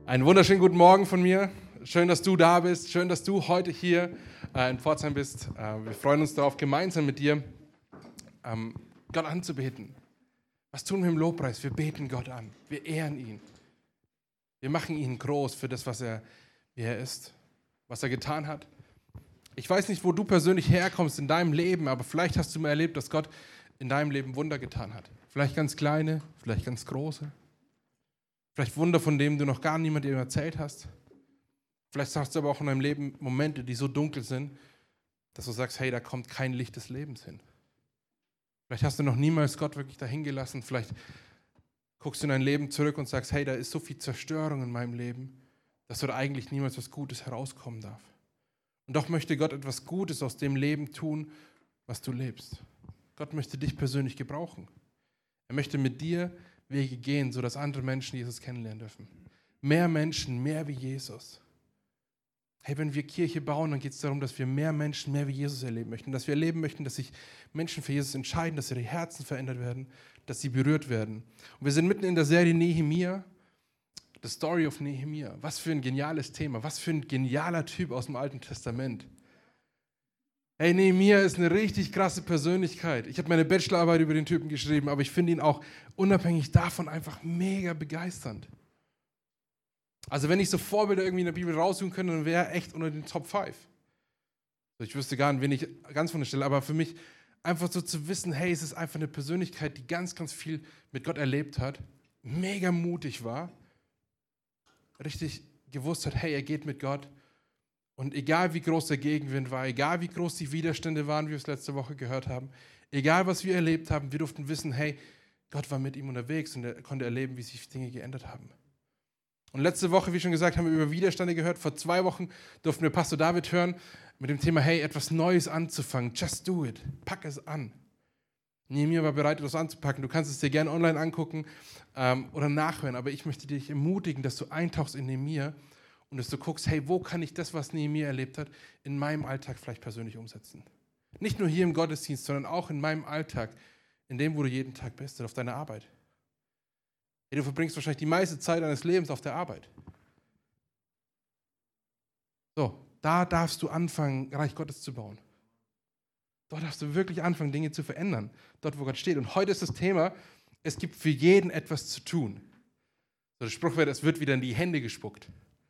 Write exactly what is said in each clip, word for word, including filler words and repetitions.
Einen wunderschönen guten Morgen von mir. Schön, dass du da bist. Schön, dass du heute hier äh, in Pforzheim bist. Äh, wir freuen uns darauf, gemeinsam mit dir ähm, Gott anzubeten. Was tun wir im Lobpreis? Wir beten Gott an. Wir ehren ihn. Wir machen ihn groß für das, was er, wie er ist, was er getan hat. Ich weiß nicht, wo du persönlich herkommst in deinem Leben, aber vielleicht hast du mal erlebt, dass Gott in deinem Leben Wunder getan hat. Vielleicht ganz kleine, vielleicht ganz große. Vielleicht Wunder, von denen du noch gar niemandem erzählt hast. Vielleicht hast du aber auch in deinem Leben Momente, die so dunkel sind, dass du sagst, hey, da kommt kein Licht des Lebens hin. Vielleicht hast du noch niemals Gott wirklich dahin gelassen. Vielleicht guckst du in dein Leben zurück und sagst, hey, da ist so viel Zerstörung in meinem Leben, dass dort eigentlich niemals was Gutes herauskommen darf. Und doch möchte Gott etwas Gutes aus dem Leben tun, was du lebst. Gott möchte dich persönlich gebrauchen. Er möchte mit dir Wege gehen, sodass andere Menschen Jesus kennenlernen dürfen. Mehr Menschen, mehr wie Jesus. Hey, wenn wir Kirche bauen, dann geht es darum, dass wir mehr Menschen, mehr wie Jesus erleben möchten. Dass wir erleben möchten, dass sich Menschen für Jesus entscheiden, dass ihre Herzen verändert werden, dass sie berührt werden. Und wir sind mitten in der Serie Nehemia, The Story of Nehemia. Was für ein geniales Thema, was für ein genialer Typ aus dem Alten Testament. Hey, Nehemia ist eine richtig krasse Persönlichkeit. Ich habe meine Bachelorarbeit über den Typen geschrieben, aber ich finde ihn auch unabhängig davon einfach mega begeisternd. Also wenn ich so Vorbilder irgendwie in der Bibel raussuchen könnte, dann wäre er echt unter den Top fünf. Ich wüsste gar nicht, wen ich ganz von der Stelle, aber für mich einfach so zu wissen, hey, es ist einfach eine Persönlichkeit, die ganz, ganz viel mit Gott erlebt hat, mega mutig war, richtig gewusst hat, hey, er geht mit Gott. Und egal wie groß der Gegenwind war, egal wie groß die Widerstände waren, wie wir es letzte Woche gehört haben, egal was wir erlebt haben, wir durften wissen, hey, Gott war mit ihm unterwegs und er konnte erleben, wie sich Dinge geändert haben. Und letzte Woche, wie schon gesagt, haben wir über Widerstände gehört. Vor zwei Wochen durften wir Pastor David hören mit dem Thema, hey, etwas Neues anzufangen. Just do it. Pack es an. Nehemia war bereit, etwas anzupacken. Du kannst es dir gerne online angucken ähm, oder nachhören, aber ich möchte dich ermutigen, dass du eintauchst in Nehemia und dass du guckst, hey, wo kann ich das, was Nehemia erlebt hat, in meinem Alltag vielleicht persönlich umsetzen? Nicht nur hier im Gottesdienst, sondern auch in meinem Alltag, in dem, wo du jeden Tag bist und auf deiner Arbeit. Hey, du verbringst wahrscheinlich die meiste Zeit deines Lebens auf der Arbeit. So, da darfst du anfangen, Reich Gottes zu bauen. Dort darfst du wirklich anfangen, Dinge zu verändern, dort, wo Gott steht. Und heute ist das Thema, es gibt für jeden etwas zu tun. So, der Spruch wäre, es wird wieder in die Hände gespuckt.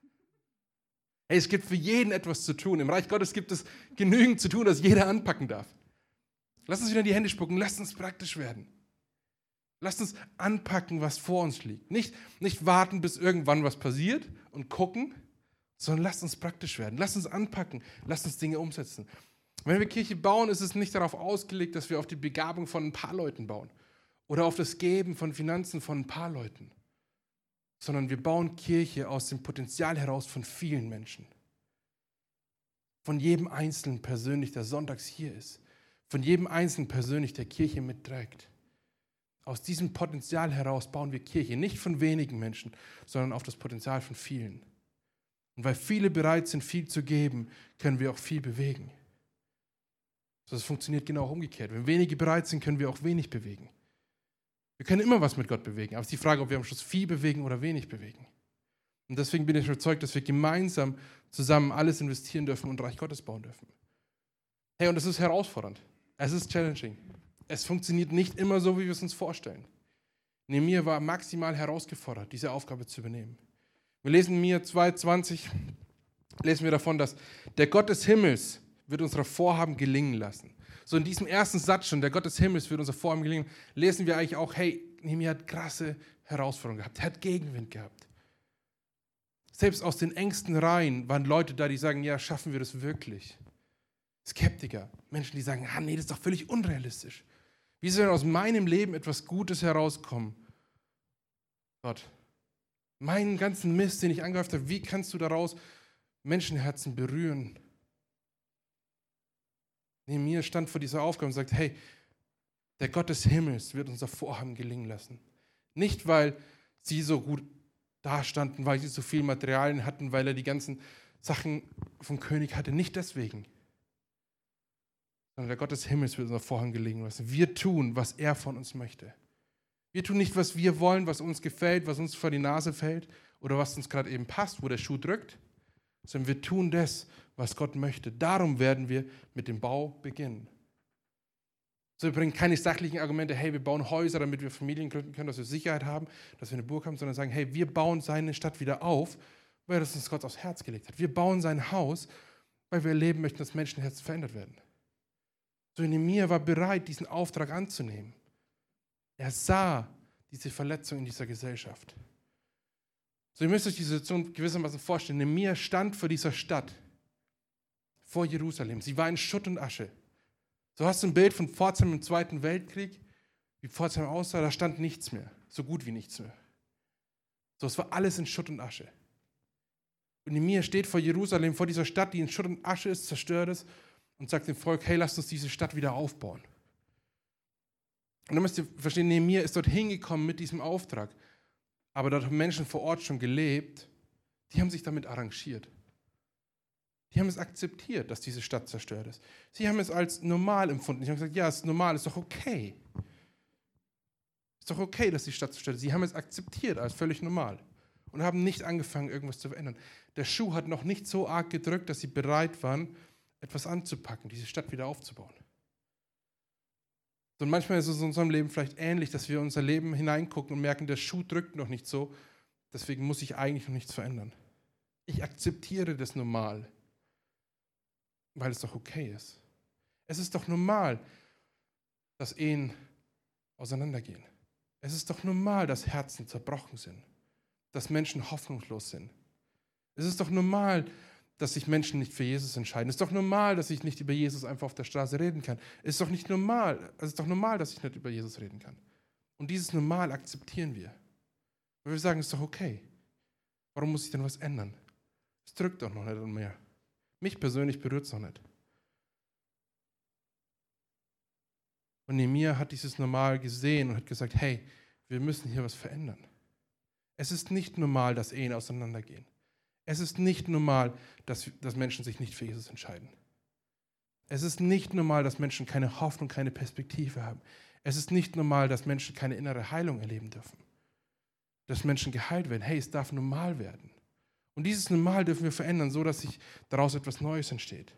Hey, es gibt für jeden etwas zu tun. Im Reich Gottes gibt es genügend zu tun, dass jeder anpacken darf. Lass uns wieder in die Hände spucken, lass uns praktisch werden. Lass uns anpacken, was vor uns liegt. Nicht, nicht warten, bis irgendwann was passiert und gucken, sondern lass uns praktisch werden. Lass uns anpacken, lass uns Dinge umsetzen. Wenn wir Kirche bauen, ist es nicht darauf ausgelegt, dass wir auf die Begabung von ein paar Leuten bauen oder auf das Geben von Finanzen von ein paar Leuten, sondern wir bauen Kirche aus dem Potenzial heraus von vielen Menschen. Von jedem Einzelnen persönlich, der sonntags hier ist. Von jedem Einzelnen persönlich, der Kirche mitträgt. Aus diesem Potenzial heraus bauen wir Kirche. Nicht von wenigen Menschen, sondern auf das Potenzial von vielen. Und weil viele bereit sind, viel zu geben, können wir auch viel bewegen. Das funktioniert genau umgekehrt. Wenn wenige bereit sind, können wir auch wenig bewegen. Wir können immer was mit Gott bewegen, aber es ist die Frage, ob wir am Schluss viel bewegen oder wenig bewegen. Und deswegen bin ich überzeugt, dass wir gemeinsam zusammen alles investieren dürfen und Reich Gottes bauen dürfen. Hey, und es ist herausfordernd. Es ist challenging. Es funktioniert nicht immer so, wie wir es uns vorstellen. Nehemia war maximal herausgefordert, diese Aufgabe zu übernehmen. Wir lesen in Nehemia zwei zwanzig, lesen wir davon, dass der Gott des Himmels wird unsere Vorhaben gelingen lassen. So in diesem ersten Satz schon, der Gott des Himmels wird unser Vorhaben gelingen, lesen wir eigentlich auch, hey, Nehemia hat krasse Herausforderungen gehabt, er hat Gegenwind gehabt. Selbst aus den engsten Reihen waren Leute da, die sagen, ja, schaffen wir das wirklich? Skeptiker, Menschen, die sagen, ah, nee, das ist doch völlig unrealistisch. Wie soll denn aus meinem Leben etwas Gutes herauskommen? Gott, meinen ganzen Mist, den ich angehäuft habe, wie kannst du daraus Menschenherzen berühren? Nehemia stand vor dieser Aufgabe und sagt, hey, der Gott des Himmels wird unser Vorhaben gelingen lassen. Nicht, weil sie so gut dastanden, weil sie so viel Materialien hatten, weil er die ganzen Sachen vom König hatte. Nicht deswegen. Sondern der Gott des Himmels wird unser Vorhaben gelingen lassen. Wir tun, was er von uns möchte. Wir tun nicht, was wir wollen, was uns gefällt, was uns vor die Nase fällt oder was uns gerade eben passt, wo der Schuh drückt, sondern wir tun das, was Gott möchte. Darum werden wir mit dem Bau beginnen. So, wir bringen keine sachlichen Argumente, hey, wir bauen Häuser, damit wir Familien gründen können, dass wir Sicherheit haben, dass wir eine Burg haben, sondern sagen, hey, wir bauen seine Stadt wieder auf, weil das uns Gott aufs Herz gelegt hat. Wir bauen sein Haus, weil wir erleben möchten, dass Menschenherzen verändert werden. So, Nehemia war bereit, diesen Auftrag anzunehmen. Er sah diese Verletzung in dieser Gesellschaft. So, ihr müsst euch die Situation gewissermaßen vorstellen. Nehemia stand vor dieser Stadt, vor Jerusalem. Sie war in Schutt und Asche. So hast du ein Bild von Pforzheim im Zweiten Weltkrieg, wie Pforzheim aussah, da stand nichts mehr, so gut wie nichts mehr. So, es war alles in Schutt und Asche. Und Nehemia steht vor Jerusalem, vor dieser Stadt, die in Schutt und Asche ist, zerstört ist, und sagt dem Volk, hey, lasst uns diese Stadt wieder aufbauen. Und dann müsst ihr verstehen, Nehemia ist dort hingekommen mit diesem Auftrag. Aber dort haben Menschen vor Ort schon gelebt, die haben sich damit arrangiert. Die haben es akzeptiert, dass diese Stadt zerstört ist. Sie haben es als normal empfunden. Sie haben gesagt, ja, es ist normal, es ist doch okay. Es ist doch okay, dass die Stadt zerstört ist. Sie haben es akzeptiert als völlig normal und haben nicht angefangen, irgendwas zu verändern. Der Schuh hat noch nicht so arg gedrückt, dass sie bereit waren, etwas anzupacken, diese Stadt wieder aufzubauen. Und manchmal ist es in unserem Leben vielleicht ähnlich, dass wir in unser Leben hineingucken und merken, der Schuh drückt noch nicht so, deswegen muss ich eigentlich noch nichts verändern. Ich akzeptiere das normal, weil es doch okay ist. Es ist doch normal, dass Ehen auseinandergehen. Es ist doch normal, dass Herzen zerbrochen sind, dass Menschen hoffnungslos sind. Es ist doch normal, dass sich Menschen nicht für Jesus entscheiden. Es ist doch normal, dass ich nicht über Jesus einfach auf der Straße reden kann. Es ist doch nicht normal, es ist doch normal, dass ich nicht über Jesus reden kann. Und dieses Normal akzeptieren wir. Weil wir sagen, es ist doch okay. Warum muss ich denn was ändern? Es drückt doch noch nicht mehr. Mich persönlich berührt es noch nicht. Und Nehemia hat dieses Normal gesehen und hat gesagt, hey, wir müssen hier was verändern. Es ist nicht normal, dass Ehen auseinandergehen. Es ist nicht normal, dass, dass Menschen sich nicht für Jesus entscheiden. Es ist nicht normal, dass Menschen keine Hoffnung, keine Perspektive haben. Es ist nicht normal, dass Menschen keine innere Heilung erleben dürfen. Dass Menschen geheilt werden. Hey, es darf normal werden. Und dieses Normal dürfen wir verändern, so dass sich daraus etwas Neues entsteht.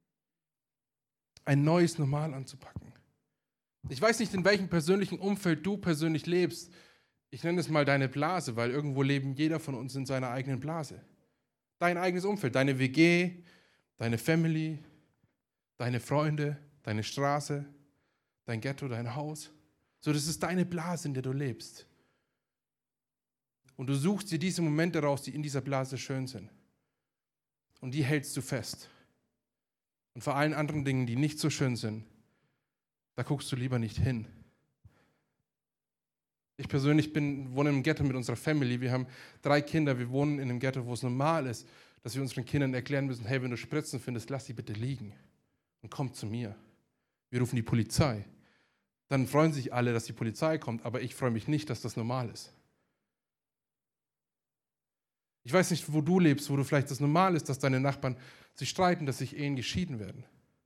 Ein neues Normal anzupacken. Ich weiß nicht, in welchem persönlichen Umfeld du persönlich lebst. Ich nenne es mal deine Blase, weil irgendwo leben jeder von uns in seiner eigenen Blase. Dein eigenes Umfeld, deine W G, deine Family, deine Freunde, deine Straße, dein Ghetto, dein Haus. So, das ist deine Blase, in der du lebst. Und du suchst dir diese Momente raus, die in dieser Blase schön sind. Und die hältst du fest. Und vor allen anderen Dingen, die nicht so schön sind, da guckst du lieber nicht hin. Ich persönlich bin, wohne im Ghetto mit unserer Family. Wir haben drei Kinder. Wir wohnen in einem Ghetto, wo es normal ist, dass wir unseren Kindern erklären müssen, hey, wenn du Spritzen findest, lass sie bitte liegen und komm zu mir. Wir rufen die Polizei. Dann freuen sich alle, dass die Polizei kommt, aber ich freue mich nicht, dass das normal ist. Ich weiß nicht, wo du lebst, wo du vielleicht das normal ist, dass deine Nachbarn sich streiten, dass sich Ehen geschieden werden.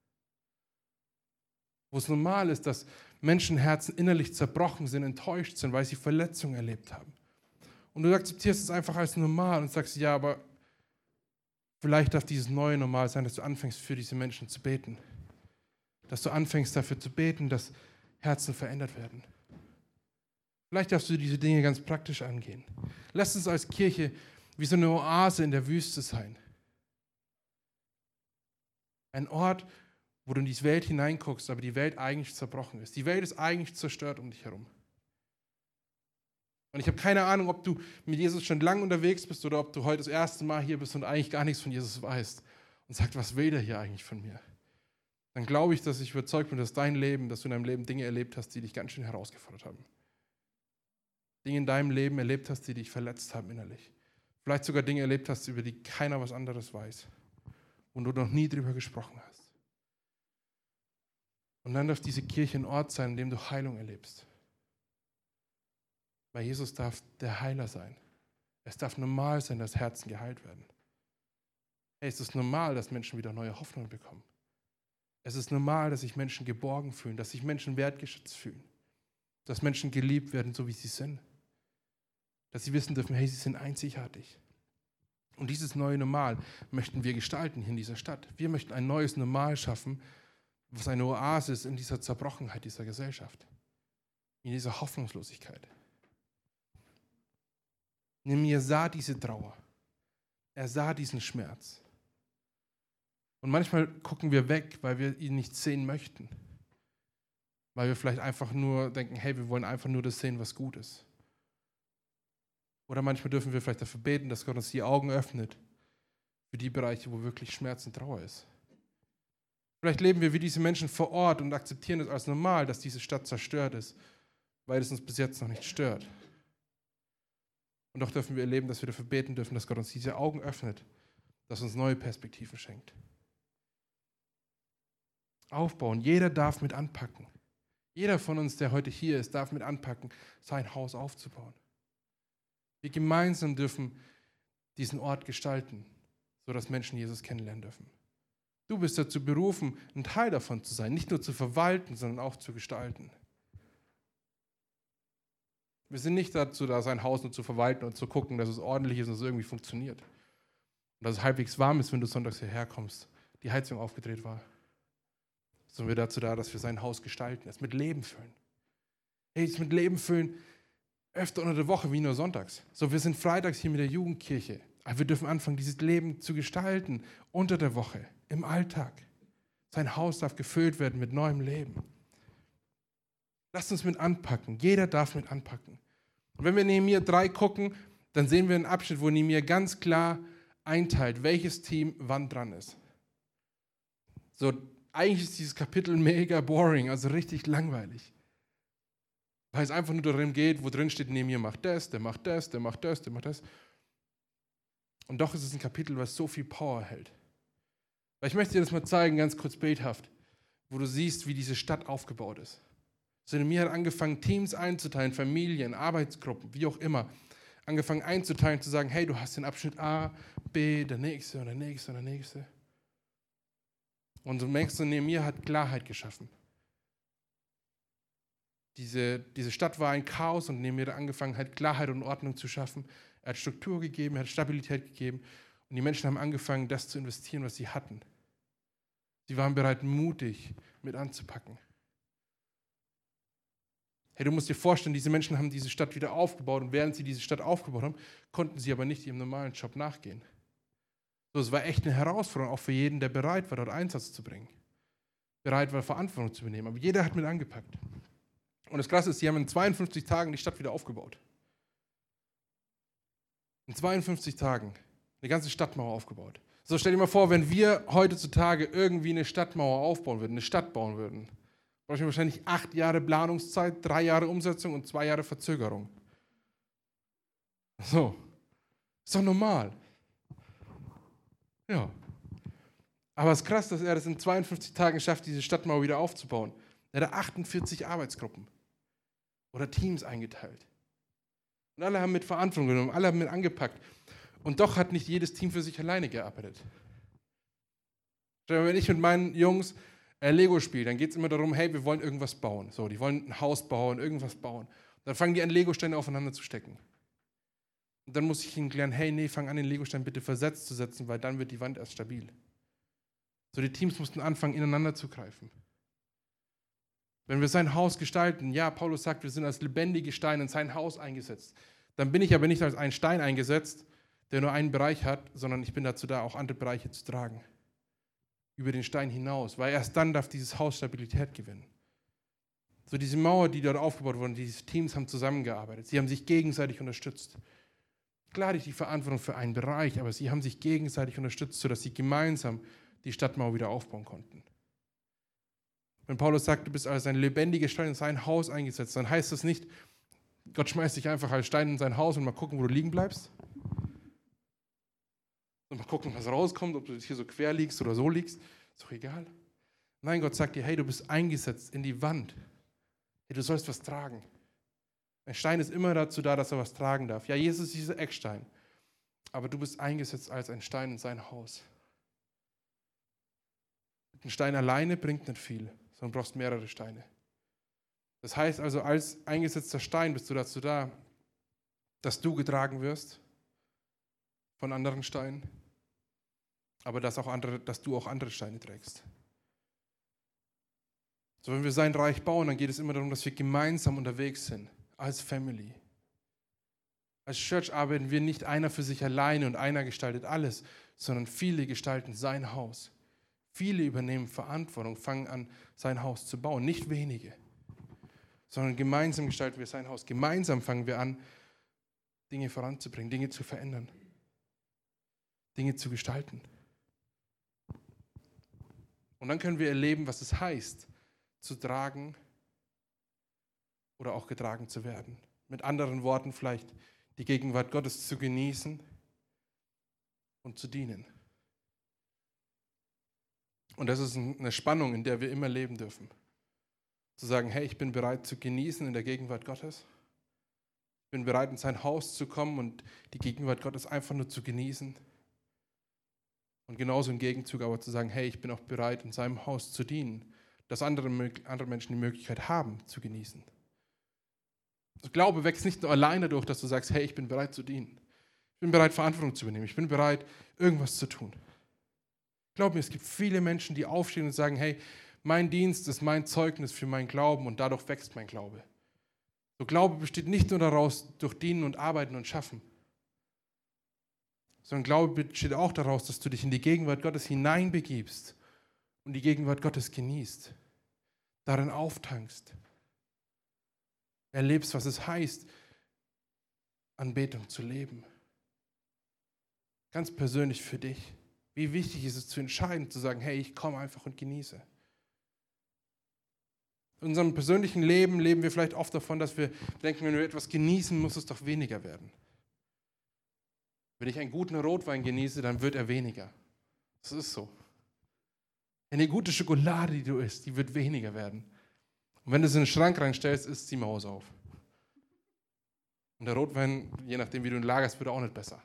Wo es normal ist, dass Menschenherzen innerlich zerbrochen sind, enttäuscht sind, weil sie Verletzungen erlebt haben. Und du akzeptierst es einfach als normal und sagst, ja, aber vielleicht darf dieses neue Normal sein, dass du anfängst, für diese Menschen zu beten. Dass du anfängst, dafür zu beten, dass Herzen verändert werden. Vielleicht darfst du diese Dinge ganz praktisch angehen. Lass uns als Kirche wie so eine Oase in der Wüste sein. Ein Ort, wo du in die Welt hineinguckst, aber die Welt eigentlich zerbrochen ist. Die Welt ist eigentlich zerstört um dich herum. Und ich habe keine Ahnung, ob du mit Jesus schon lange unterwegs bist oder ob du heute das erste Mal hier bist und eigentlich gar nichts von Jesus weißt und sagst, was will der hier eigentlich von mir? Dann glaube ich, dass ich überzeugt bin, dass dein Leben, dass du in deinem Leben Dinge erlebt hast, die dich ganz schön herausgefordert haben. Dinge in deinem Leben erlebt hast, die dich verletzt haben innerlich. Vielleicht sogar Dinge erlebt hast, über die keiner was anderes weiß und du noch nie drüber gesprochen hast. Und dann darf diese Kirche ein Ort sein, in dem du Heilung erlebst. Weil Jesus darf der Heiler sein. Es darf normal sein, dass Herzen geheilt werden. Hey, es ist normal, dass Menschen wieder neue Hoffnung bekommen. Es ist normal, dass sich Menschen geborgen fühlen, dass sich Menschen wertgeschätzt fühlen. Dass Menschen geliebt werden, so wie sie sind. dass sie wissen dürfen, hey, sie sind einzigartig. Und dieses neue Normal möchten wir gestalten hier in dieser Stadt. Wir möchten ein neues Normal schaffen, was eine Oase ist in dieser Zerbrochenheit dieser Gesellschaft, in dieser Hoffnungslosigkeit. Nehemia sah diese Trauer. Er sah diesen Schmerz. Und manchmal gucken wir weg, weil wir ihn nicht sehen möchten. Weil wir vielleicht einfach nur denken, hey, wir wollen einfach nur das sehen, was gut ist. Oder manchmal dürfen wir vielleicht dafür beten, dass Gott uns die Augen öffnet für die Bereiche, wo wirklich Schmerz und Trauer ist. Vielleicht leben wir wie diese Menschen vor Ort und akzeptieren es als normal, dass diese Stadt zerstört ist, weil es uns bis jetzt noch nicht stört. Und doch dürfen wir erleben, dass wir dafür beten dürfen, dass Gott uns diese Augen öffnet, dass uns neue Perspektiven schenkt. Aufbauen. Jeder darf mit anpacken. Jeder von uns, der heute hier ist, darf mit anpacken, sein Haus aufzubauen. Wir gemeinsam dürfen diesen Ort gestalten, sodass Menschen Jesus kennenlernen dürfen. Du bist dazu berufen, ein Teil davon zu sein, nicht nur zu verwalten, sondern auch zu gestalten. Wir sind nicht dazu da, sein Haus nur zu verwalten und zu gucken, dass es ordentlich ist und dass es irgendwie funktioniert. Und dass es halbwegs warm ist, wenn du sonntags hierher kommst, die Heizung aufgedreht war. Sondern wir dazu da, dass wir sein Haus gestalten, es mit Leben füllen. Hey, es mit Leben füllen, öfter unter der Woche wie nur sonntags. So, wir sind freitags hier mit der Jugendkirche. Aber wir dürfen anfangen, dieses Leben zu gestalten, unter der Woche, im Alltag. Sein Haus darf gefüllt werden mit neuem Leben. Lasst uns mit anpacken. Jeder darf mit anpacken. Und wenn wir Nehemia drei gucken, dann sehen wir einen Abschnitt, wo Nehemia ganz klar einteilt, welches Team wann dran ist. So, eigentlich ist dieses Kapitel mega boring, also richtig langweilig. Weil es einfach nur darum geht, wo drin steht, Nehemia macht das, der macht das, der macht das, der macht das. Und doch ist es ein Kapitel, was so viel Power hält. Weil ich möchte dir das mal zeigen, ganz kurz bildhaft, wo du siehst, wie diese Stadt aufgebaut ist. So, Nehemia hat angefangen, Teams einzuteilen, Familien, Arbeitsgruppen, wie auch immer. Angefangen einzuteilen, zu sagen, hey, du hast den Abschnitt A, B, der nächste und der nächste und der nächste. Und du merkst, Nehemia hat Klarheit geschaffen. Diese, diese Stadt war ein Chaos und Nehemia hat angefangen, halt Klarheit und Ordnung zu schaffen. Er hat Struktur gegeben, er hat Stabilität gegeben und die Menschen haben angefangen, das zu investieren, was sie hatten. Sie waren bereit, mutig mit anzupacken. Hey, du musst dir vorstellen, diese Menschen haben diese Stadt wieder aufgebaut und während sie diese Stadt aufgebaut haben, konnten sie aber nicht ihrem normalen Job nachgehen. So, es war echt eine Herausforderung, auch für jeden, der bereit war, dort Einsatz zu bringen. Bereit war, Verantwortung zu übernehmen. Aber jeder hat mit angepackt. Und das Krasse ist, sie haben in zweiundfünfzig Tagen die Stadt wieder aufgebaut. In zweiundfünfzig Tagen eine ganze Stadtmauer aufgebaut. So, stell dir mal vor, wenn wir heutzutage irgendwie eine Stadtmauer aufbauen würden, eine Stadt bauen würden, brauchen wir wahrscheinlich acht Jahre Planungszeit, drei Jahre Umsetzung und zwei Jahre Verzögerung. So, ist doch normal. Ja. Aber es ist krass, dass er das in zweiundfünfzig Tagen schafft, diese Stadtmauer wieder aufzubauen. Er hat achtundvierzig Arbeitsgruppen oder Teams eingeteilt. Und alle haben mit Verantwortung genommen, alle haben mit angepackt. Und doch hat nicht jedes Team für sich alleine gearbeitet. Wenn ich mit meinen Jungs äh, Lego spiele, dann geht es immer darum, hey, wir wollen irgendwas bauen. So, die wollen ein Haus bauen, irgendwas bauen. Dann fangen die an, Legosteine aufeinander zu stecken. Und dann muss ich ihnen klären, hey, nee, fang an, den Legostein bitte versetzt zu setzen, weil dann wird die Wand erst stabil. So, die Teams mussten anfangen, ineinander zu greifen. Wenn wir sein Haus gestalten, ja, Paulus sagt, wir sind als lebendige Steine in sein Haus eingesetzt. Dann bin ich aber nicht als ein Stein eingesetzt, der nur einen Bereich hat, sondern ich bin dazu da, auch andere Bereiche zu tragen. Über den Stein hinaus, weil erst dann darf dieses Haus Stabilität gewinnen. So, diese Mauer, die dort aufgebaut wurde, diese Teams haben zusammengearbeitet. Sie haben sich gegenseitig unterstützt. Klar hatte ich die Verantwortung für einen Bereich, aber sie haben sich gegenseitig unterstützt, sodass sie gemeinsam die Stadtmauer wieder aufbauen konnten. Wenn Paulus sagt, du bist als ein lebendiger Stein in sein Haus eingesetzt, dann heißt das nicht, Gott schmeißt dich einfach als Stein in sein Haus und mal gucken, wo du liegen bleibst. Und mal gucken, was rauskommt, ob du hier so quer liegst oder so liegst. Ist doch egal. Nein, Gott sagt dir, hey, du bist eingesetzt in die Wand. Hey, du sollst was tragen. Ein Stein ist immer dazu da, dass er was tragen darf. Ja, Jesus ist dieser Eckstein. Aber du bist eingesetzt als ein Stein in sein Haus. Ein Stein alleine bringt nicht viel, sondern du brauchst mehrere Steine. Das heißt also, als eingesetzter Stein bist du dazu da, dass du getragen wirst von anderen Steinen, aber dass, auch andere, dass du auch andere Steine trägst. So, wenn wir sein Reich bauen, dann geht es immer darum, dass wir gemeinsam unterwegs sind, als Family. Als Church arbeiten wir nicht einer für sich alleine und einer gestaltet alles, sondern viele gestalten sein Haus. Viele übernehmen Verantwortung, fangen an, sein Haus zu bauen. Nicht wenige, sondern gemeinsam gestalten wir sein Haus. Gemeinsam fangen wir an, Dinge voranzubringen, Dinge zu verändern, Dinge zu gestalten. Und dann können wir erleben, was es heißt, zu tragen oder auch getragen zu werden. Mit anderen Worten vielleicht die Gegenwart Gottes zu genießen und zu dienen. Und das ist eine Spannung, in der wir immer leben dürfen. Zu sagen, hey, ich bin bereit zu genießen in der Gegenwart Gottes. Ich bin bereit, in sein Haus zu kommen und die Gegenwart Gottes einfach nur zu genießen. Und genauso im Gegenzug aber zu sagen, hey, ich bin auch bereit, in seinem Haus zu dienen, dass andere, andere Menschen die Möglichkeit haben, zu genießen. Also Glaube wächst nicht nur alleine dadurch, dass du sagst, hey, ich bin bereit zu dienen. Ich bin bereit, Verantwortung zu übernehmen. Ich bin bereit, irgendwas zu tun. Glaub mir, es gibt viele Menschen, die aufstehen und sagen, hey, mein Dienst ist mein Zeugnis für meinen Glauben und dadurch wächst mein Glaube. So, Glaube besteht nicht nur daraus, durch Dienen und Arbeiten und Schaffen, sondern Glaube besteht auch daraus, dass du dich in die Gegenwart Gottes hineinbegibst und die Gegenwart Gottes genießt, darin auftankst, erlebst, was es heißt, Anbetung zu leben. Ganz persönlich für dich. Wie wichtig ist es zu entscheiden, zu sagen, hey, ich komme einfach und genieße. In unserem persönlichen Leben leben wir vielleicht oft davon, dass wir denken, wenn wir etwas genießen, muss es doch weniger werden. Wenn ich einen guten Rotwein genieße, dann wird er weniger. Das ist so. Eine gute Schokolade, die du isst, die wird weniger werden. Und wenn du sie in den Schrank reinstellst, isst sie Maus auf. Und der Rotwein, je nachdem wie du ihn lagerst, wird auch nicht besser.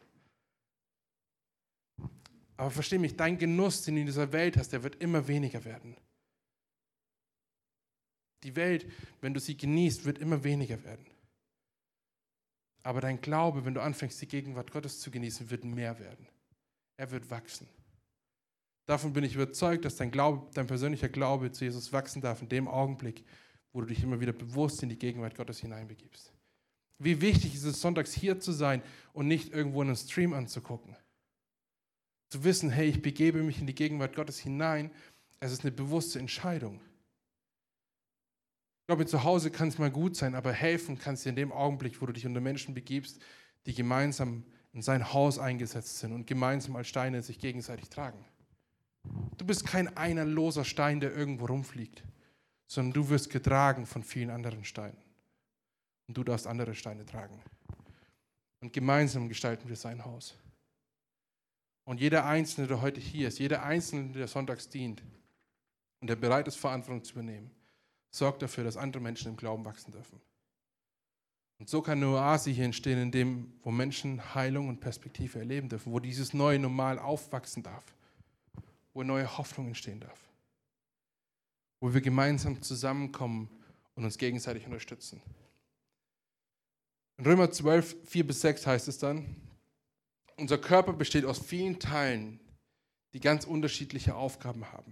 Aber versteh mich, dein Genuss, den du in dieser Welt hast, der wird immer weniger werden. Die Welt, wenn du sie genießt, wird immer weniger werden. Aber dein Glaube, wenn du anfängst, die Gegenwart Gottes zu genießen, wird mehr werden. Er wird wachsen. Davon bin ich überzeugt, dass dein Glaube, dein persönlicher Glaube zu Jesus wachsen darf in dem Augenblick, wo du dich immer wieder bewusst in die Gegenwart Gottes hineinbegibst. Wie wichtig ist es, sonntags hier zu sein und nicht irgendwo einen Stream anzugucken. Zu wissen, hey, ich begebe mich in die Gegenwart Gottes hinein, es ist eine bewusste Entscheidung. Ich glaube, zu Hause kann es mal gut sein, aber helfen kannst dir in dem Augenblick, wo du dich unter Menschen begibst, die gemeinsam in sein Haus eingesetzt sind und gemeinsam als Steine sich gegenseitig tragen. Du bist kein einer loser Stein, der irgendwo rumfliegt, sondern du wirst getragen von vielen anderen Steinen. Und du darfst andere Steine tragen. Und gemeinsam gestalten wir sein Haus. Und jeder Einzelne, der heute hier ist, jeder Einzelne, der sonntags dient und der bereit ist, Verantwortung zu übernehmen, sorgt dafür, dass andere Menschen im Glauben wachsen dürfen. Und so kann eine Oase hier entstehen, in dem, wo Menschen Heilung und Perspektive erleben dürfen, wo dieses neue Normal aufwachsen darf, wo neue Hoffnung entstehen darf, wo wir gemeinsam zusammenkommen und uns gegenseitig unterstützen. In Römer zwölf, vier bis sechs heißt es dann, unser Körper besteht aus vielen Teilen, die ganz unterschiedliche Aufgaben haben.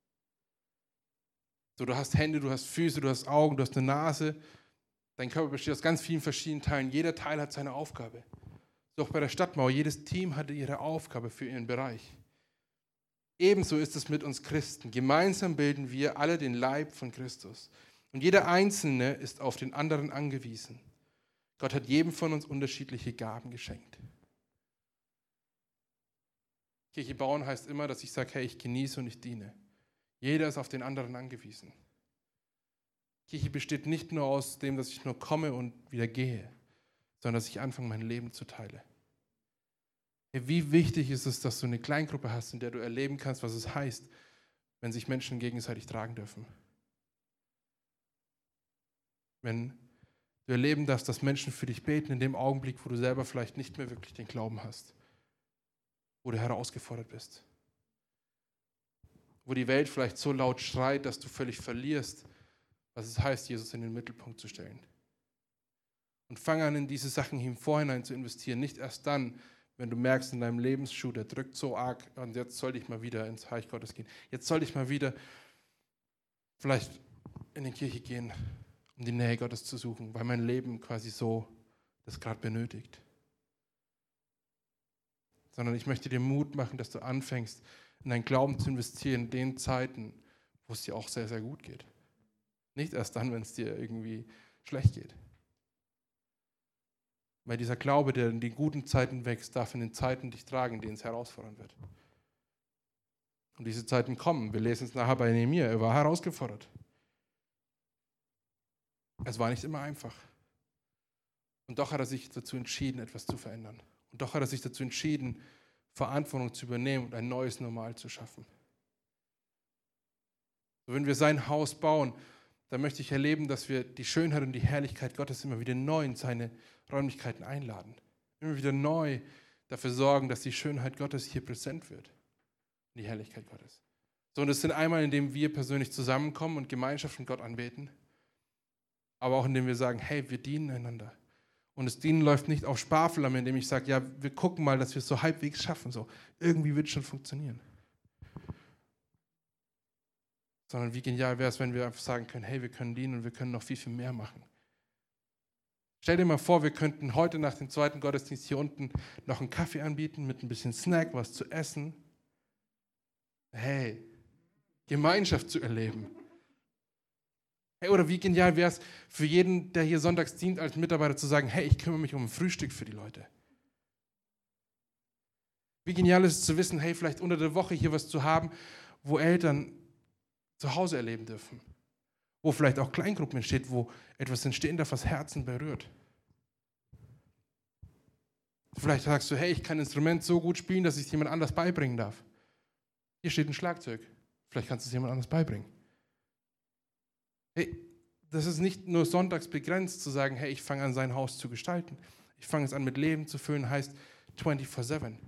So, du hast Hände, du hast Füße, du hast Augen, du hast eine Nase. Dein Körper besteht aus ganz vielen verschiedenen Teilen. Jeder Teil hat seine Aufgabe. So auch bei der Stadtmauer, jedes Team hatte ihre Aufgabe für ihren Bereich. Ebenso ist es mit uns Christen. Gemeinsam bilden wir alle den Leib von Christus. Und jeder Einzelne ist auf den anderen angewiesen. Gott hat jedem von uns unterschiedliche Gaben geschenkt. Kirche bauen heißt immer, dass ich sage, hey, ich genieße und ich diene. Jeder ist auf den anderen angewiesen. Kirche besteht nicht nur aus dem, dass ich nur komme und wieder gehe, sondern dass ich anfange, mein Leben zu teilen. Hey, wie wichtig ist es, dass du eine Kleingruppe hast, in der du erleben kannst, was es heißt, wenn sich Menschen gegenseitig tragen dürfen. Wenn du erleben darfst, dass Menschen für dich beten in dem Augenblick, wo du selber vielleicht nicht mehr wirklich den Glauben hast, wo du herausgefordert bist, wo die Welt vielleicht so laut schreit, dass du völlig verlierst, was es heißt, Jesus in den Mittelpunkt zu stellen. Und fang an, in diese Sachen im Vorhinein zu investieren. Nicht erst dann, wenn du merkst, in deinem Lebensschuh, der drückt so arg und jetzt sollte ich mal wieder ins Reich Gottes gehen. Jetzt sollte ich mal wieder vielleicht in die Kirche gehen, um die Nähe Gottes zu suchen, weil mein Leben quasi so das gerade benötigt. Sondern ich möchte dir Mut machen, dass du anfängst, in deinen Glauben zu investieren, in den Zeiten, wo es dir auch sehr, sehr gut geht. Nicht erst dann, wenn es dir irgendwie schlecht geht. Weil dieser Glaube, der in den guten Zeiten wächst, darf in den Zeiten dich tragen, in denen es herausfordernd wird. Und diese Zeiten kommen. Wir lesen es nachher bei Nehemia. Er war herausgefordert. Es war nicht immer einfach. Und doch hat er sich dazu entschieden, etwas zu verändern. Und doch hat er sich dazu entschieden, Verantwortung zu übernehmen und ein neues Normal zu schaffen. So, wenn wir sein Haus bauen, dann möchte ich erleben, dass wir die Schönheit und die Herrlichkeit Gottes immer wieder neu in seine Räumlichkeiten einladen. Immer wieder neu dafür sorgen, dass die Schönheit Gottes hier präsent wird. Und die Herrlichkeit Gottes. So, und das sind einmal, indem wir persönlich zusammenkommen und Gemeinschaft und Gott anbeten, aber auch indem wir sagen, hey, wir dienen einander. Und das Dienen läuft nicht auf Sparflamme, indem ich sage, ja, wir gucken mal, dass wir es so halbwegs schaffen. So. Irgendwie wird es schon funktionieren. Sondern wie genial wäre es, wenn wir einfach sagen können, hey, wir können dienen und wir können noch viel, viel mehr machen. Stell dir mal vor, wir könnten heute nach dem zweiten Gottesdienst hier unten noch einen Kaffee anbieten mit ein bisschen Snack, was zu essen. Hey, Gemeinschaft zu erleben. Hey, oder wie genial wäre es für jeden, der hier sonntags dient, als Mitarbeiter zu sagen, hey, ich kümmere mich um ein Frühstück für die Leute. Wie genial ist es zu wissen, hey, vielleicht unter der Woche hier was zu haben, wo Eltern zu Hause erleben dürfen. Wo vielleicht auch Kleingruppen entsteht, wo etwas entstehen darf, was Herzen berührt. Vielleicht sagst du, hey, ich kann ein Instrument so gut spielen, dass ich es jemand anders beibringen darf. Hier steht ein Schlagzeug. Vielleicht kannst du es jemand anders beibringen. Hey, das ist nicht nur sonntags begrenzt, zu sagen, hey, ich fange an, sein Haus zu gestalten. Ich fange es an, mit Leben zu füllen, heißt vierundzwanzig sieben.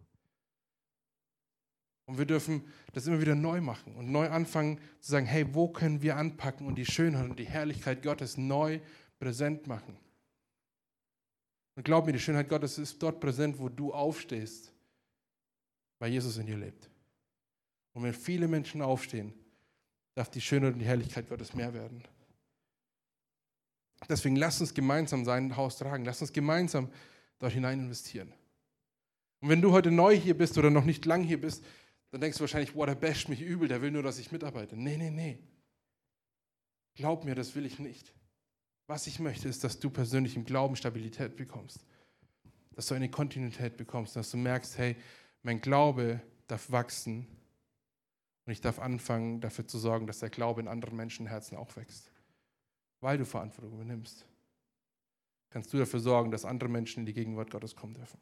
Und wir dürfen das immer wieder neu machen und neu anfangen zu sagen, hey, wo können wir anpacken und die Schönheit und die Herrlichkeit Gottes neu präsent machen. Und glaub mir, die Schönheit Gottes ist dort präsent, wo du aufstehst, weil Jesus in dir lebt. Und wenn viele Menschen aufstehen, darf die Schönheit und die Herrlichkeit Gottes mehr werden. Deswegen lasst uns gemeinsam sein Haus tragen. Lasst uns gemeinsam dort hinein investieren. Und wenn du heute neu hier bist oder noch nicht lang hier bist, dann denkst du wahrscheinlich, boah, der basht mich übel, der will nur, dass ich mitarbeite. Nee, nee, nee. Glaub mir, das will ich nicht. Was ich möchte, ist, dass du persönlich im Glauben Stabilität bekommst. Dass du eine Kontinuität bekommst, dass du merkst, hey, mein Glaube darf wachsen. Und ich darf anfangen, dafür zu sorgen, dass der Glaube in anderen Menschenherzen auch wächst. Weil du Verantwortung übernimmst, kannst du dafür sorgen, dass andere Menschen in die Gegenwart Gottes kommen dürfen.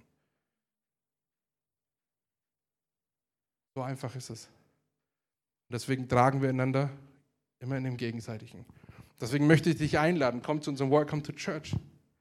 So einfach ist es. Und deswegen tragen wir einander immer in dem Gegenseitigen. Deswegen möchte ich dich einladen, komm zu unserem Welcome to Church.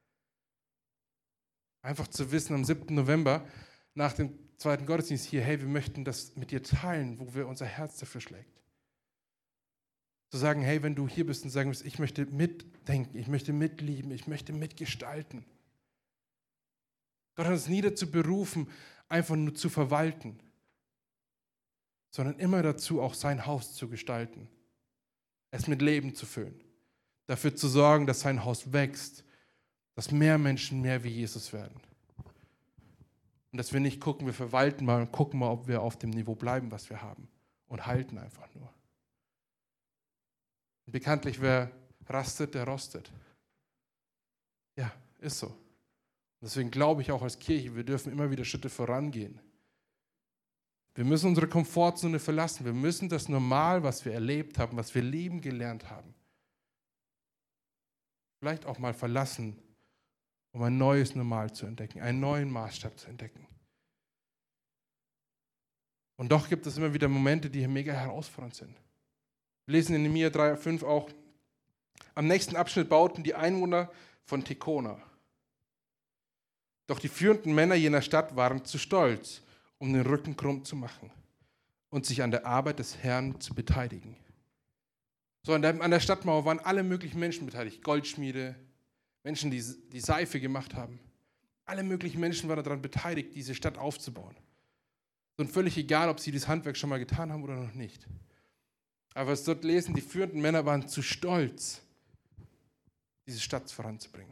Einfach zu wissen, am siebten November, nach dem zweiten Gottesdienst hier, hey, wir möchten das mit dir teilen, wo wir unser Herz dafür schlägt. Zu sagen, hey, wenn du hier bist und sagen willst, ich möchte mitdenken, ich möchte mitlieben, ich möchte mitgestalten. Gott hat uns nie dazu berufen, einfach nur zu verwalten, sondern immer dazu, auch sein Haus zu gestalten, es mit Leben zu füllen, dafür zu sorgen, dass sein Haus wächst, dass mehr Menschen mehr wie Jesus werden. Und dass wir nicht gucken, wir verwalten mal und gucken mal, ob wir auf dem Niveau bleiben, was wir haben. Und halten einfach nur. Und bekanntlich, wer rastet, der rostet. Ja, ist so. Und deswegen glaube ich auch als Kirche, wir dürfen immer wieder Schritte vorangehen. Wir müssen unsere Komfortzone verlassen. Wir müssen das Normal, was wir erlebt haben, was wir lieben gelernt haben, vielleicht auch mal verlassen, um ein neues Normal zu entdecken, einen neuen Maßstab zu entdecken. Und doch gibt es immer wieder Momente, die hier mega herausfordernd sind. Wir lesen in Nehemia drei, fünf auch, am nächsten Abschnitt bauten die Einwohner von Tekona. Doch die führenden Männer jener Stadt waren zu stolz, um den Rücken krumm zu machen und sich an der Arbeit des Herrn zu beteiligen. So, an der, an der Stadtmauer waren alle möglichen Menschen beteiligt, Goldschmiede, Menschen, die die Seife gemacht haben. Alle möglichen Menschen waren daran beteiligt, diese Stadt aufzubauen. Und völlig egal, ob sie das Handwerk schon mal getan haben oder noch nicht. Aber was dort lesen, die führenden Männer waren zu stolz, diese Stadt voranzubringen.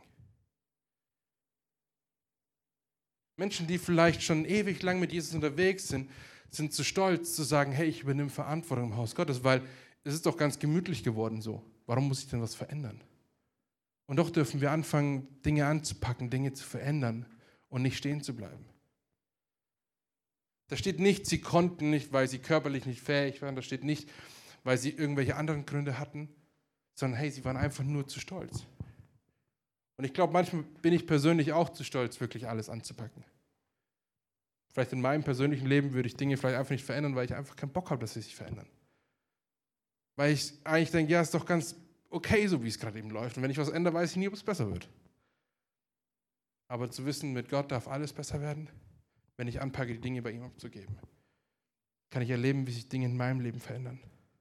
Menschen, die vielleicht schon ewig lang mit Jesus unterwegs sind, sind zu stolz zu sagen, hey, ich übernehme Verantwortung im Haus Gottes, weil es ist doch ganz gemütlich geworden so. Warum muss ich denn was verändern? Und doch dürfen wir anfangen, Dinge anzupacken, Dinge zu verändern und nicht stehen zu bleiben. Da steht nicht, sie konnten nicht, weil sie körperlich nicht fähig waren. Da steht nicht, weil sie irgendwelche anderen Gründe hatten, sondern hey, sie waren einfach nur zu stolz. Und ich glaube, manchmal bin ich persönlich auch zu stolz, wirklich alles anzupacken. Vielleicht in meinem persönlichen Leben würde ich Dinge vielleicht einfach nicht verändern, weil ich einfach keinen Bock habe, dass sie sich verändern. Weil ich eigentlich denke, ja, ist doch ganz okay, so wie es gerade eben läuft. Und wenn ich was ändere, weiß ich nie, ob es besser wird. Aber zu wissen, mit Gott darf alles besser werden, wenn ich anpacke, die Dinge bei ihm abzugeben. Kann ich erleben, wie sich Dinge in meinem Leben verändern.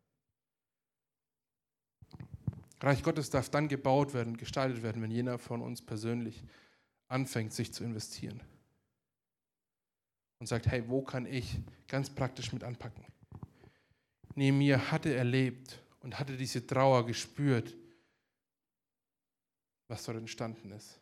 Reich Gottes darf dann gebaut werden, gestaltet werden, wenn jener von uns persönlich anfängt, sich zu investieren. Und sagt, hey, wo kann ich ganz praktisch mit anpacken? Nehemia hatte erlebt und hatte diese Trauer gespürt, was dort entstanden ist.